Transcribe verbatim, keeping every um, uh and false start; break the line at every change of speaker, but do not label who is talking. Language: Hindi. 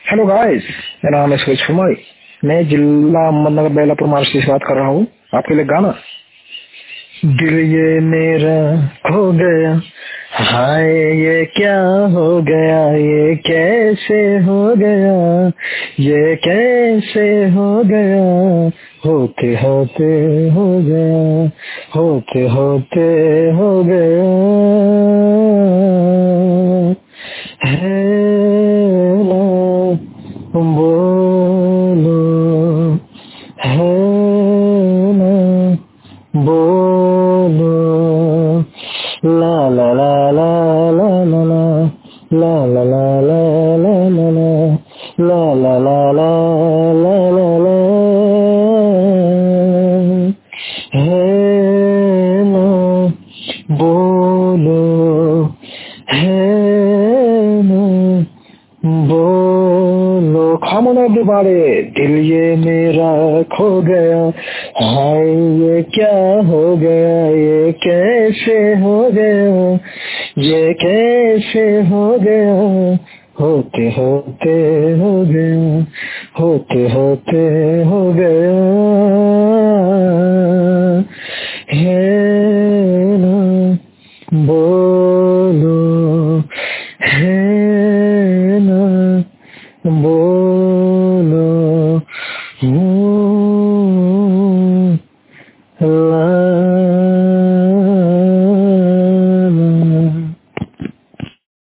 हेलो गाइस, मेरा नाम है सूरज कुमारी। मैं जिला अहमदनगर बेलापुर महाराष्ट्र से बात कर रहा हूँ। आपके लिए गाना दिल ये मेरा खो गया, हाय ये क्या हो गया, ये कैसे हो गया, ये कैसे हो गया, होते होते हो गया, होते होते हो गया है ना, बोलो है ना, बोलो ला ला ला ला ला ला ला ला ला ला ला ला ला ला ला ला ला ला ला है ना, बोलो है ना, बोलो। Come on everybody, दिल ये मेरा खो गया, हाय ये क्या हो गया, ये कैसे हो गया, ये कैसे हो गया, होते होते हो गया, होते होते हो गया।